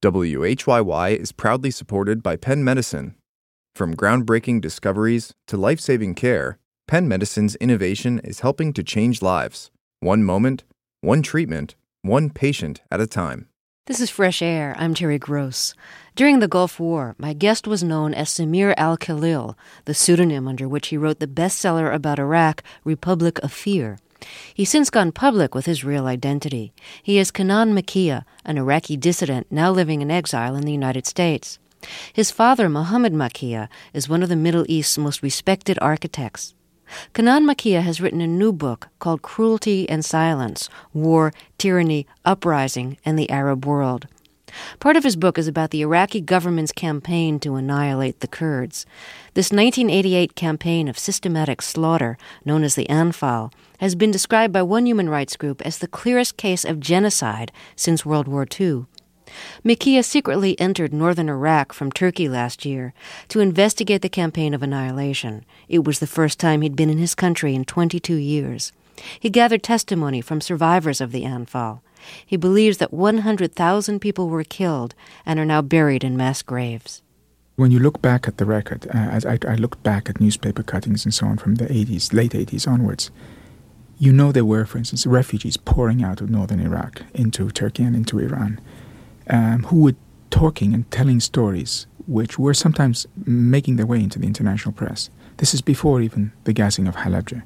WHYY is proudly supported by Penn Medicine. From groundbreaking discoveries to life-saving care, Penn Medicine's innovation is helping to change lives. One moment, one treatment, one patient at a time. This is Fresh Air. I'm Terry Gross. During the Gulf War, my guest was known as Samir al-Khalil, the pseudonym under which he wrote the bestseller about Iraq, Republic of Fear. He's since gone public with his real identity. He is Kanan Makiya, an Iraqi dissident now living in exile in the United States. His father, Mohammed Makiya, is one of the Middle East's most respected architects. Kanan Makiya has written a new book called Cruelty and Silence, War, Tyranny, Uprising, and the Arab World. Part of his book is about the Iraqi government's campaign to annihilate the Kurds. This 1988 campaign of systematic slaughter, known as the Anfal, has been described by one human rights group as the clearest case of genocide since World War II. Makiya secretly entered northern Iraq from Turkey last year to investigate the campaign of annihilation. It was the first time he'd been in his country in 22 years. He gathered testimony from survivors of the Anfal. He believes that 100,000 people were killed and are now buried in mass graves. When you look back at the record, as I looked back at newspaper cuttings and so on from the 80s, late 80s onwards, you know there were, for instance, refugees pouring out of northern Iraq into Turkey and into Iran, who were talking and telling stories which were sometimes making their way into the international press. This is before even the gassing of Halabja.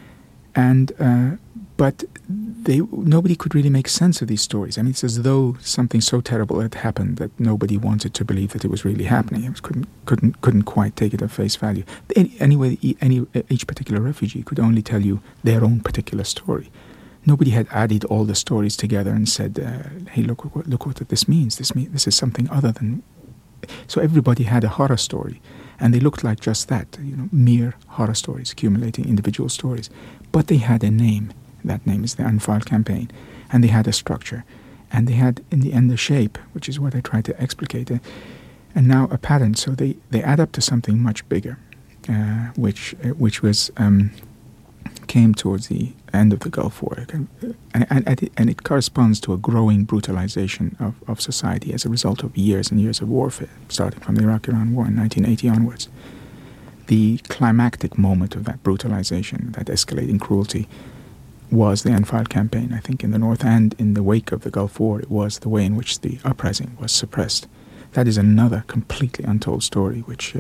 But nobody could really make sense of these stories. I mean, it's as though something so terrible had happened that nobody wanted to believe that it was really happening. It couldn't quite take it at face value. Anyway, each particular refugee could only tell you their own particular story. Nobody had added all the stories together and said, "Hey, look what this means. This is something other than." So everybody had a horror story, and they looked like just that, mere horror stories, accumulating individual stories. But they had a name. That name is the Anfal campaign, and they had a structure, and they had in the end a shape, which is what I try to explicate, and now a pattern. So they add up to something much bigger, which came towards the end of the Gulf War, and it corresponds to a growing brutalization of society as a result of years and years of warfare, starting from the Iraq-Iran War in 1980 onwards. The climactic moment of that brutalization, that escalating cruelty, was the Anfal campaign. I think in the north and in the wake of the Gulf War, it was the way in which the uprising was suppressed. That is another completely untold story, which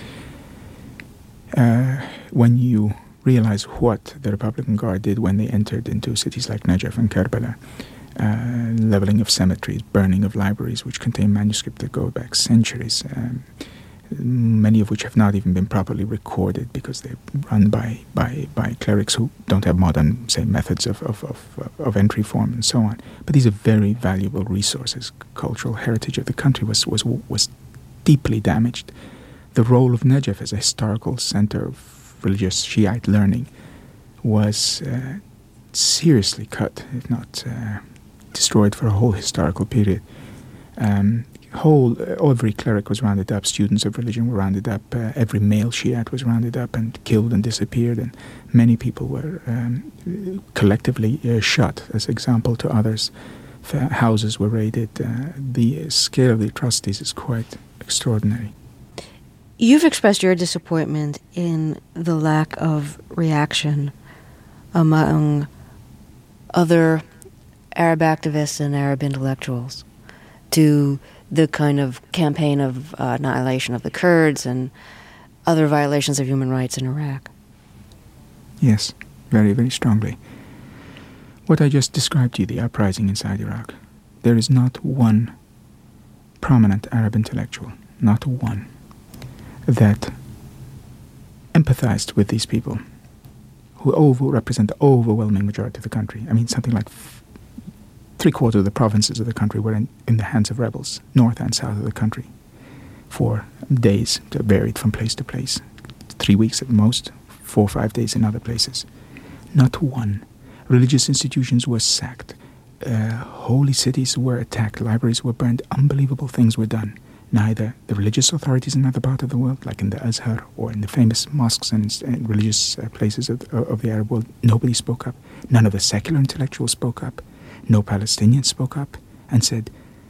when you realize what the Republican Guard did when they entered into cities like Najaf and Karbala, leveling of cemeteries, burning of libraries which contain manuscripts that go back centuries, many of which have not even been properly recorded because they're run by clerics who don't have modern, say, methods of entry form and so on. But these are very valuable resources. Cultural heritage of the country was deeply damaged. The role of Najaf as a historical center of religious Shiite learning was seriously cut, if not destroyed for a whole historical period. Every cleric was rounded up, students of religion were rounded up, every male Shiite was rounded up and killed and disappeared, and many people were collectively shot as example to others. Houses were raided. The scale of the atrocities is quite extraordinary. You've expressed your disappointment in the lack of reaction among other Arab activists and Arab intellectuals to the kind of campaign of annihilation of the Kurds and other violations of human rights in Iraq. Yes, very, very strongly. What I just described to you, the uprising inside Iraq, there is not one prominent Arab intellectual, not one, that empathized with these people who represent the overwhelming majority of the country. I mean, something like 3/4 of the provinces of the country were in the hands of rebels, north and south of the country, for days, varied from place to place. 3 weeks at most, 4 or 5 days in other places. Not one. Religious institutions were sacked. Holy cities were attacked. Libraries were burned. Unbelievable things were done. Neither the religious authorities in another part of the world, like in the Azhar or in the famous mosques and religious places of the Arab world, nobody spoke up. None of the secular intellectuals spoke up. No Palestinians spoke up and said,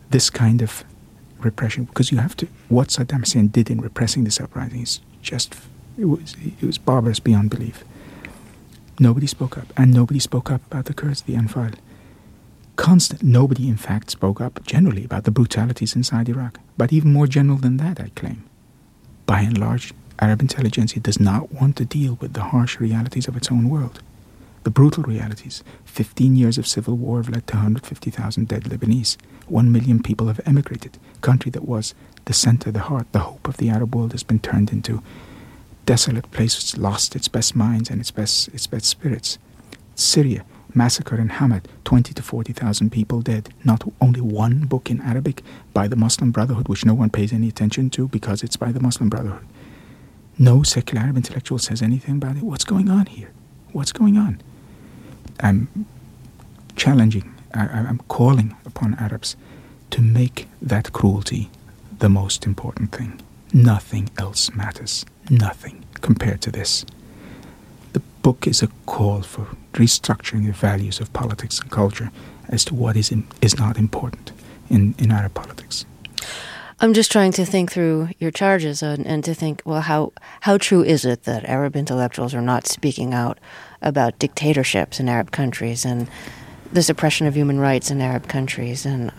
this kind of repression, because you have to, what Saddam Hussein did in repressing this uprising is just, it was barbarous beyond belief. Nobody spoke up, and nobody spoke up about the Kurds, the Anfal. Nobody, in fact, spoke up generally about the brutalities inside Iraq. But even more general than that, I claim, by and large, Arab intelligentsia does not want to deal with the harsh realities of its own world. The brutal realities. 15 years of civil war have led to 150,000 dead Lebanese. 1 million people have emigrated. A country that was the center, the heart, the hope of the Arab world has been turned into desolate place. It's lost its best minds and its best spirits. Syria, massacre in Hamad, 20 to 40,000 people dead. Not only one book in Arabic by the Muslim Brotherhood, which no one pays any attention to because it's by the Muslim Brotherhood. No secular Arab intellectual says anything about it. What's going on here? What's going on? I'm challenging, I'm calling upon Arabs to make that cruelty the most important thing. Nothing else matters. Nothing compared to this. The book is a call for restructuring the values of politics and culture as to what is not important in Arab politics. I'm just trying to think through your charges and to think, well, how true is it that Arab intellectuals are not speaking out about dictatorships in Arab countries and the suppression of human rights in Arab countries? And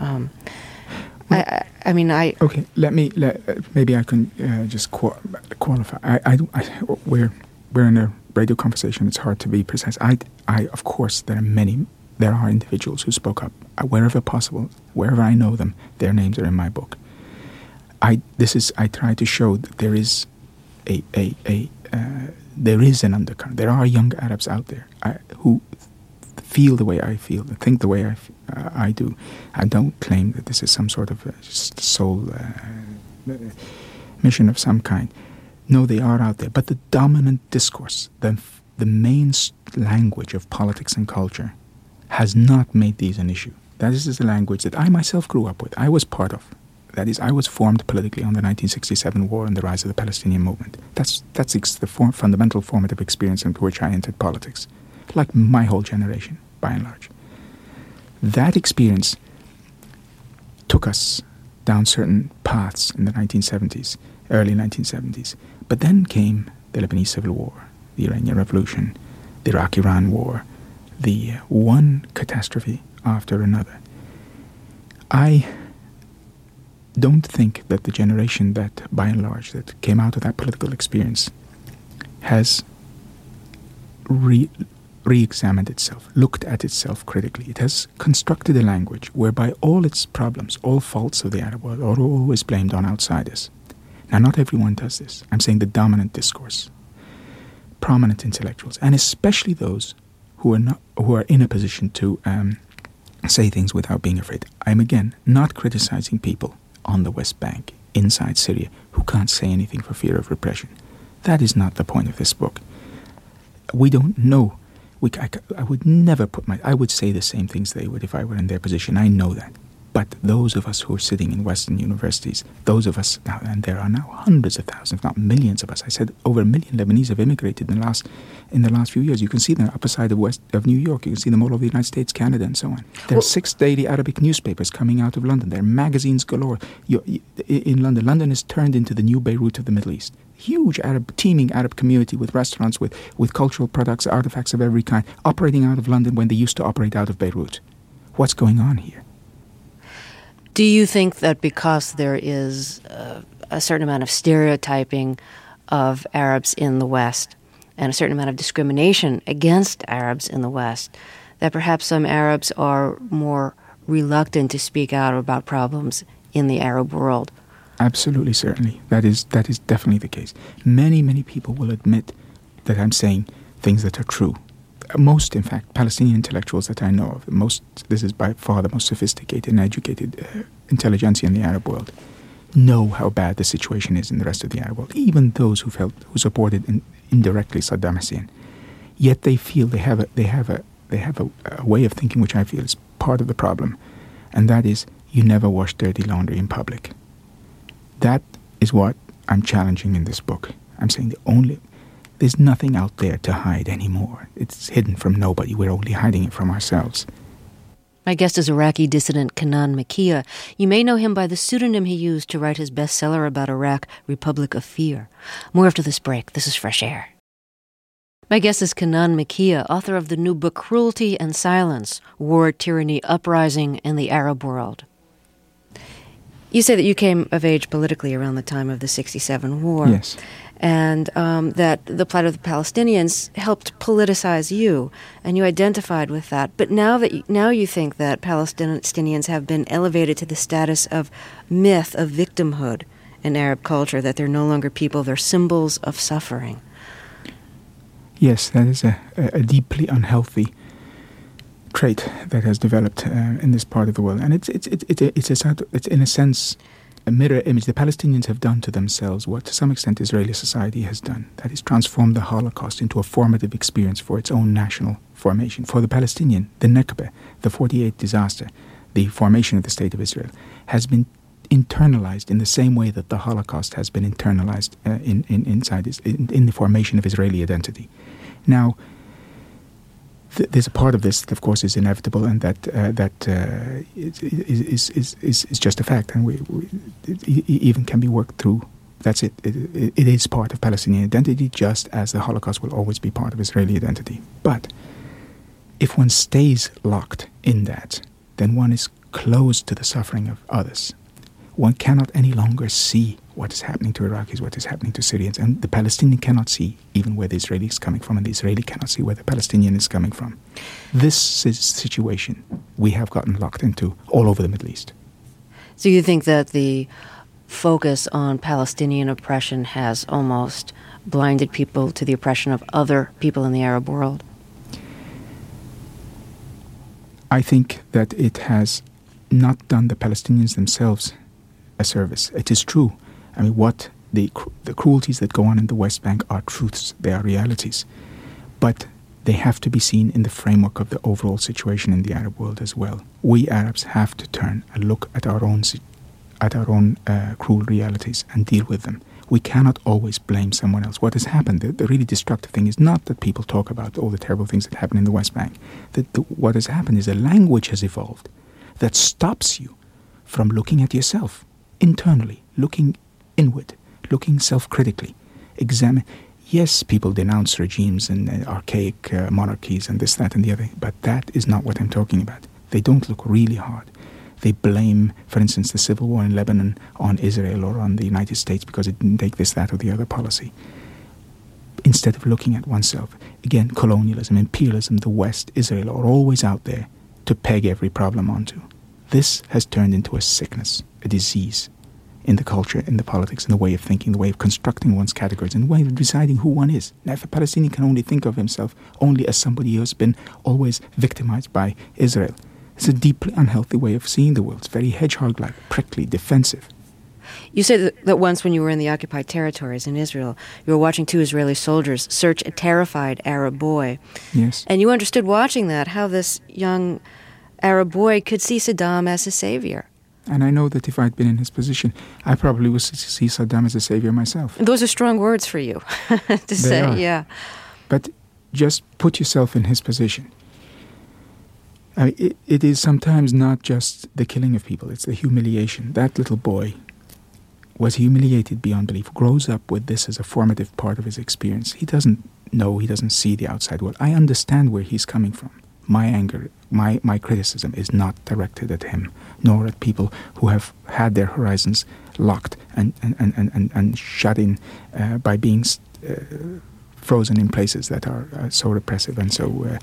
okay. Maybe I can just qualify. We're in a radio conversation. It's hard to be precise. Of course, there are individuals who spoke up wherever possible, wherever I know them. Their names are in my book. I try to show that there is there is an undercurrent. There are young Arabs out there who feel the way I feel, think the way I do. I don't claim that this is some sort of soul mission of some kind. No, they are out there. But the dominant discourse, the main language of politics and culture, has not made these an issue. That is the language that I myself grew up with. I was part of. That is, I was formed politically on the 1967 war and the rise of the Palestinian movement. That's the fundamental formative experience into which I entered politics, like my whole generation, by and large. That experience took us down certain paths in the 1970s, early 1970s. But then came the Lebanese Civil War, the Iranian Revolution, the Iraq-Iran War, the one catastrophe after another. I don't think that the generation that, by and large, that came out of that political experience has re-examined itself, looked at itself critically. It has constructed a language whereby all its problems, all faults of the Arab world are always blamed on outsiders. Now, not everyone does this. I'm saying the dominant discourse, prominent intellectuals, and especially those who are in a position to say things without being afraid. I'm again not criticizing people on the West Bank, inside Syria, who can't say anything for fear of repression. That is not the point of this book. We don't know. I would never I would say the same things they would if I were in their position. I know that. But those of us who are sitting in Western universities, those of us now, and there are now hundreds of thousands, if not millions of us. I said over 1 million Lebanese have immigrated in the last few years. You can see them upper side of New York. You can see them all over the United States, Canada, and so on. There are 6 daily Arabic newspapers coming out of London. There are magazines galore in London. London is turned into the new Beirut of the Middle East. Huge teeming Arab community with restaurants, with cultural products, artifacts of every kind, operating out of London when they used to operate out of Beirut. What's going on here? Do you think that because there is a certain amount of stereotyping of Arabs in the West and a certain amount of discrimination against Arabs in the West, that perhaps some Arabs are more reluctant to speak out about problems in the Arab world? Absolutely, certainly. That is definitely the case. Many, many people will admit that I'm saying things that are true. Most, in fact, Palestinian intellectuals that I know of, this is by far the most sophisticated and educated intelligentsia in the Arab world, know how bad the situation is in the rest of the Arab world, even those who supported indirectly Saddam Hussein. Yet they feel they have a way of thinking which I feel is part of the problem, and that is you never wash dirty laundry in public. That is what I'm challenging in this book. I'm saying there's nothing out there to hide anymore. It's hidden from nobody. We're only hiding it from ourselves. My guest is Iraqi dissident Kenan Makiya. You may know him by the pseudonym he used to write his bestseller about Iraq, Republic of Fear. More after this break. This is Fresh Air. My guest is Kenan Makiya, author of the new book Cruelty and Silence, War, Tyranny, Uprising, and the Arab World. You say that you came of age politically around the time of the 1967 war. Yes. And that the plight of the Palestinians helped politicize you, and you identified with that. But now you think that Palestinians have been elevated to the status of myth, of victimhood in Arab culture, that they're no longer people, they're symbols of suffering. Yes, that is a deeply unhealthy trait that has developed in this part of the world, and it's in a sense a mirror image. The Palestinians have done to themselves what to some extent Israeli society has done, that is transformed the Holocaust into a formative experience for its own national formation. For the Palestinian, the Nakba, the 48 disaster, the formation of the State of Israel, has been internalized in the same way that the Holocaust has been internalized in the formation of Israeli identity. Now, there's a part of this that, of course, is inevitable, and that is just a fact, and it even can be worked through. That's it. It is part of Palestinian identity, just as the Holocaust will always be part of Israeli identity. But if one stays locked in that, then one is closed to the suffering of others. One cannot any longer see what is happening to Iraqis, what is happening to Syrians, and the Palestinian cannot see even where the Israeli is coming from, and the Israeli cannot see where the Palestinian is coming from. This is a situation we have gotten locked into all over the Middle East. So you think that the focus on Palestinian oppression has almost blinded people to the oppression of other people in the Arab world? I think that it has not done the Palestinians themselves a service. It is true. I mean, what the cruelties that go on in the West Bank are truths, they are realities. But they have to be seen in the framework of the overall situation in the Arab world as well. We Arabs have to turn and look at our own cruel realities and deal with them. We cannot always blame someone else. What has happened, the really destructive thing is not that people talk about all the terrible things that happen in the West Bank. What has happened is a language has evolved that stops you from looking at yourself internally, looking inward, looking self-critically, examine. Yes, people denounce regimes and archaic monarchies and this, that, and the other, but that is not what I'm talking about. They don't look really hard. They blame, for instance, the civil war in Lebanon on Israel or on the United States because it didn't take this, that, or the other policy. Instead of looking at oneself, again, colonialism, imperialism, the West, Israel are always out there to peg every problem onto. This has turned into a sickness, a disease in the culture, in the politics, in the way of thinking, the way of constructing one's categories, and the way of deciding who one is. Now, if a Palestinian can only think of himself only as somebody who has been always victimized by Israel, it's a deeply unhealthy way of seeing the world. It's very hedgehog-like, prickly, defensive. You said that once when you were in the occupied territories in Israel, you were watching two Israeli soldiers search a terrified Arab boy. Yes. And you understood watching that how this young Arab boy could see Saddam as a savior. And I know that if I'd been in his position, I probably would see Saddam as a savior myself. Those are strong words for you to say, are. Yeah. But just put yourself in his position. I mean, it is sometimes not just the killing of people, it's the humiliation. That little boy was humiliated beyond belief, grows up with this as a formative part of his experience. He doesn't know, he doesn't see the outside world. I understand where he's coming from. My anger, my criticism is not directed at him, nor at people who have had their horizons locked and shut in by being frozen in places that are so repressive and so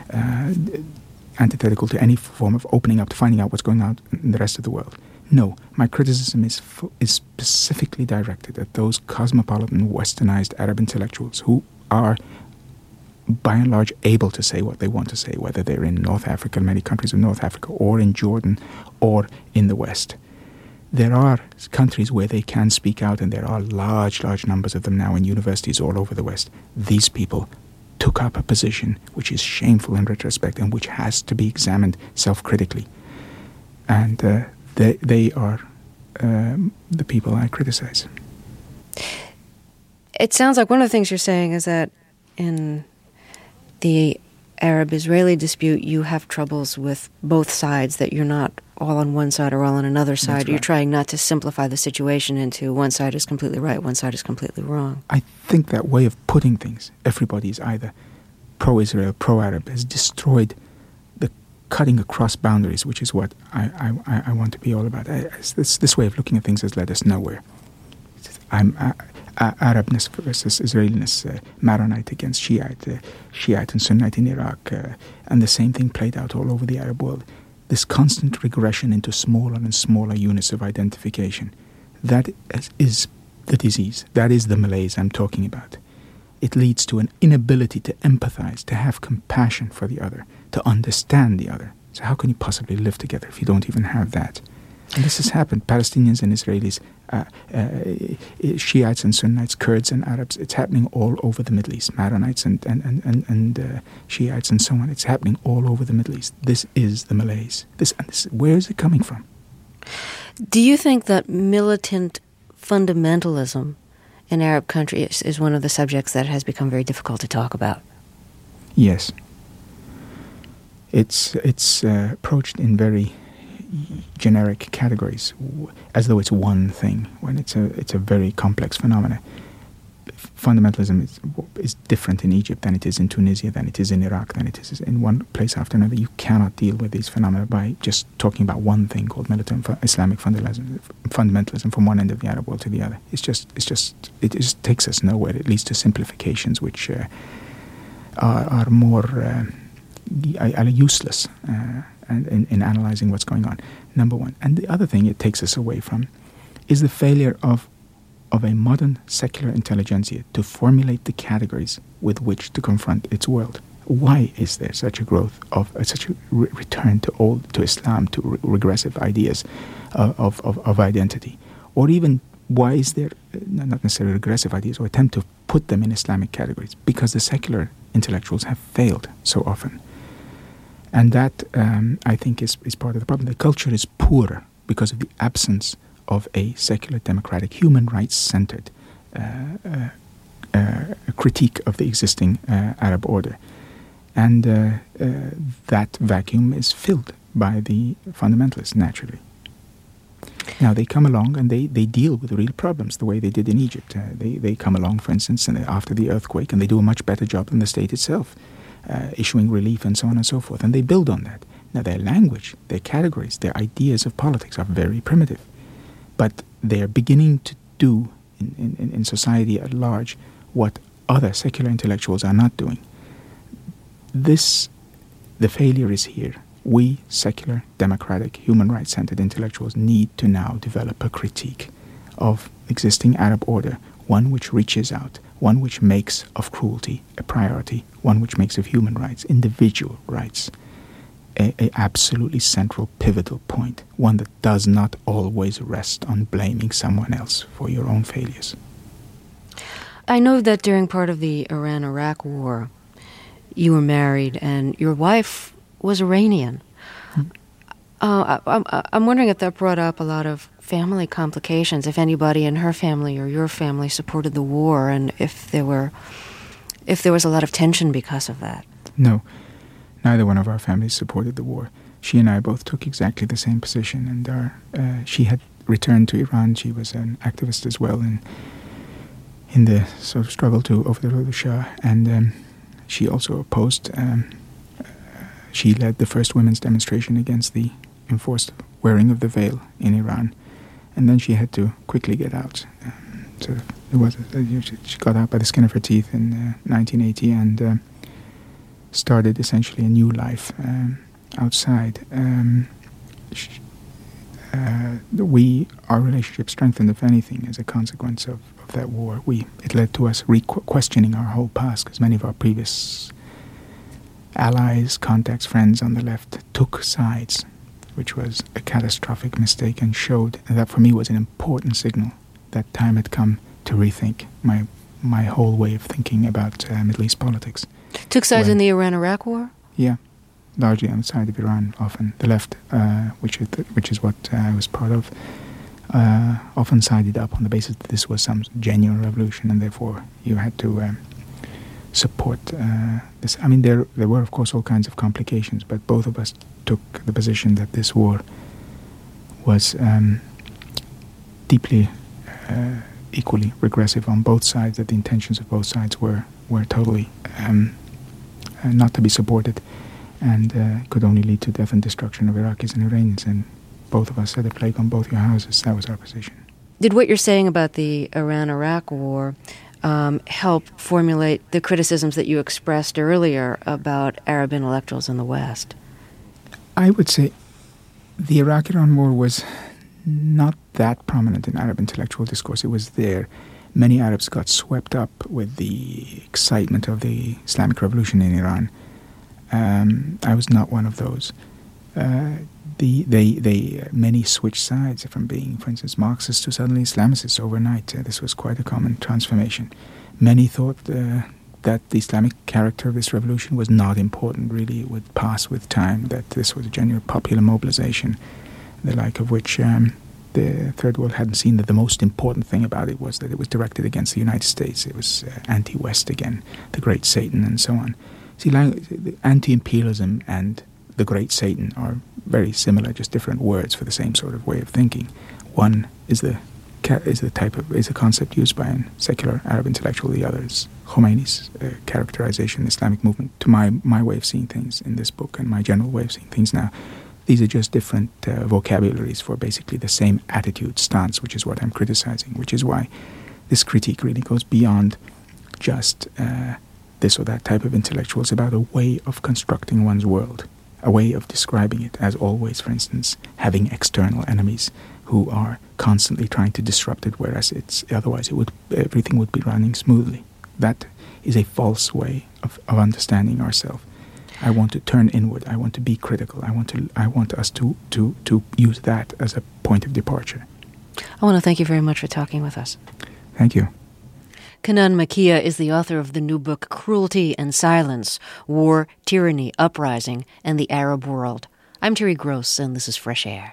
antithetical to any form of opening up to finding out what's going on in the rest of the world. No, my criticism is specifically directed at those cosmopolitan, westernized Arab intellectuals who are by and large able to say what they want to say, whether they're in North Africa, many countries of North Africa, or in Jordan, or in the West. There are countries where they can speak out, and there are large numbers of them now in universities all over the West. These people took up a position which is shameful in retrospect and which has to be examined self-critically. And they are the people I criticize. It sounds like one of the things you're saying is that in the Arab-Israeli dispute, you have troubles with both sides, that you're not all on one side or all on another side. That's right. You're trying not to simplify the situation into one side is completely right, one side is completely wrong. I think that way of putting things, everybody is either pro-Israel, pro-Arab, has destroyed the cutting across boundaries, which is what I want to be all about. This way of looking at things has led us nowhere. Arabness versus Israeliness, Maronite against Shiite, Shiite and Sunnite in Iraq, and the same thing played out all over the Arab world. This constant regression into smaller and smaller units of identification, that is the disease, that is the malaise I'm talking about. It leads to an inability to empathize, to have compassion for the other, to understand the other. So how can you possibly live together if you don't even have that? And this has happened. Palestinians and Israelis, Shiites and Sunnites, Kurds and Arabs. It's happening all over the Middle East. Maronites and Shiites and so on. It's happening all over the Middle East. This is the malaise. Where is it coming from? Do you think that militant fundamentalism in Arab countries is one of the subjects that has become very difficult to talk about? Yes. It's approached in very generic categories, as though it's one thing, when it's a very complex phenomenon. Fundamentalism is different in Egypt than it is in Tunisia, than it is in Iraq, than it is in one place after another. You cannot deal with these phenomena by just talking about one thing called militant Islamic fundamentalism from one end of the Arab world to the other. It just takes us nowhere. It leads to simplifications which are more useless in analyzing what's going on, number one. And the other thing it takes us away from is the failure of a modern secular intelligentsia to formulate the categories with which to confront its world. Why is there such a growth of such a return to Islam, to regressive ideas of identity? Or even why is there not necessarily regressive ideas or attempt to put them in Islamic categories? Because the secular intellectuals have failed so often. And that, I think, is part of the problem. The culture is poorer because of the absence of a secular, democratic, human rights-centered critique of the existing Arab order. And that vacuum is filled by the fundamentalists, naturally. Now, they come along and they deal with real problems the way they did in Egypt. They come along, for instance, after the earthquake, and they do a much better job than the state itself. Issuing relief and so on and so forth, and they build on that. Now, their language, their categories, their ideas of politics are very primitive, but they are beginning to do in society at large what other secular intellectuals are not doing. The failure is here. We, secular, democratic, human rights-centered intellectuals, need to now develop a critique of existing Arab order, one which reaches out, one which makes of cruelty a priority, one which makes of human rights, individual rights, a absolutely central, pivotal point, one that does not always rest on blaming someone else for your own failures. I know that during part of the Iran-Iraq war, you were married and your wife was Iranian. I'm wondering if that brought up a lot of family complications, if anybody in her family or your family supported the war, and if there was a lot of tension because of that. No, neither one of our families supported the war. She and I both took exactly the same position, and she had returned to Iran. She was an activist as well in the sort of struggle to overthrow the Shah, and she also opposed. She led the first women's demonstration against the enforced wearing of the veil in Iran, and then she had to quickly get out. She got out by the skin of her teeth in 1980 and started essentially a new life outside. Our relationship strengthened, if anything, as a consequence of that war. It led to us questioning our whole past, because many of our previous allies, contacts, friends on the left took sides, which was a catastrophic mistake, and showed that for me was an important signal that time had come to rethink my whole way of thinking about Middle East politics. Took sides in the Iran-Iraq war? Yeah, largely on the side of Iran, often. The left, which is what I was part of, often sided up on the basis that this was some genuine revolution, and therefore you had to support this. I mean, there were, of course, all kinds of complications, but both of us took the position that this war was deeply equally regressive on both sides, that the intentions of both sides were totally not to be supported, and could only lead to death and destruction of Iraqis and Iranians. And both of us said, a plague on both your houses. That was our position. Did what you're saying about the Iran-Iraq war help formulate the criticisms that you expressed earlier about Arab intellectuals in the West? I would say the Iraq-Iran war was not that prominent in Arab intellectual discourse. It was there. Many Arabs got swept up with the excitement of the Islamic Revolution in Iran. I was not one of those. Many switched sides from being, for instance, Marxists to suddenly Islamicists overnight. This was quite a common transformation. Many thought that the Islamic character of this revolution was not important, really. It would pass with time, that this was a genuine popular mobilization, the like of which the Third World hadn't seen. That the most important thing about it was that it was directed against the United States. It was anti-West again, the great Satan and so on. See, anti-imperialism and the great Satan are very similar, just different words for the same sort of way of thinking. One is the concept used by a secular Arab intellectual. The other is Khomeini's characterization of the Islamic movement. To my way of seeing things in this book and my general way of seeing things now, these are just different vocabularies for basically the same attitude, stance, which is what I'm criticizing, which is why this critique really goes beyond just this or that type of intellectual. It's about a way of constructing one's world, a way of describing it as always, for instance, having external enemies who are constantly trying to disrupt it, whereas otherwise everything would be running smoothly. That is a false way of understanding ourselves. I want to turn inward. I want to be critical. I want us to use that as a point of departure. I want to thank you very much for talking with us. Thank you. Kanan Makiya is the author of the new book Cruelty and Silence: War, Tyranny, Uprising, and the Arab World. I'm Terry Gross, and this is Fresh Air.